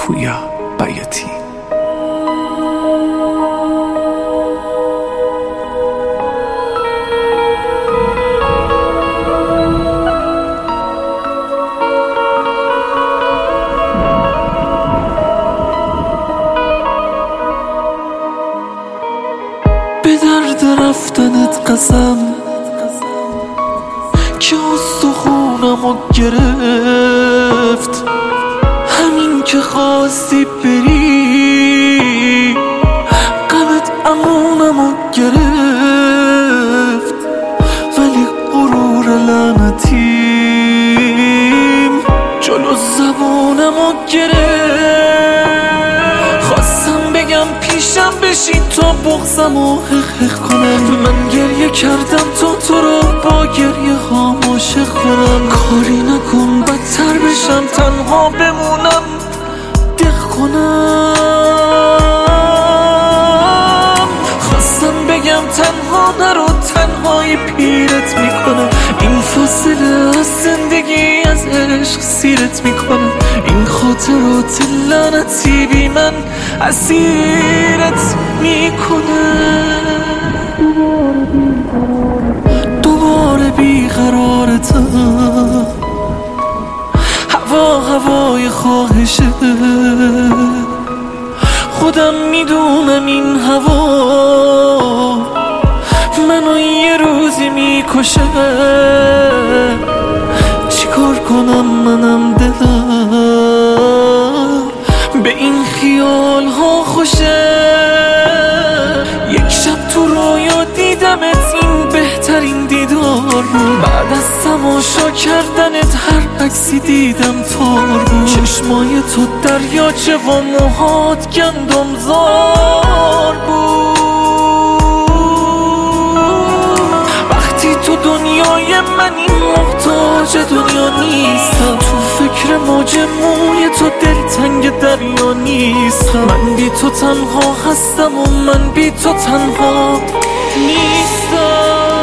پویا بیاتی. به درد رفتنت قسم که استخونمو گرفت، همین که خواستی بری غمت امونمو گرفت، ولی غرور لعنتیم جلو زبونمو گرفت. خواستم بگم پیشم بشین تا بغضمو حق کنم، من گریه کردم تا تو رو با گریه ها عاشق کنم. کاری نکن بدتر بشم تنها بمونم دق کنم. خواستم بگم تنها نرو تنهایی پیرت میکنم، این فاصله از زندگی از عشق سیرت میکنم، این خاطرات لعنتی بی من اسیرت میکنه. دوباره بیقرارتم، هوای خواهشه، خودم میدونم این هوا منو یه روزی میکشه. چیکار کنم منم دلم به این خیال ها خوشه. یک شب تو رویا دیدمت، این بهترین دیدار بود، بعد از تماشا کردنت هر عکسی دیدم تار بود. چشمای تو دریاچه و موهات گندم زار بود. وقتی تو دنیای منی محتاج دنیا نیستم، تو فکر موج موی تو دلتنگ دریا نیستم. من بی تو تنها هستم و من بی تو تنها نیستم.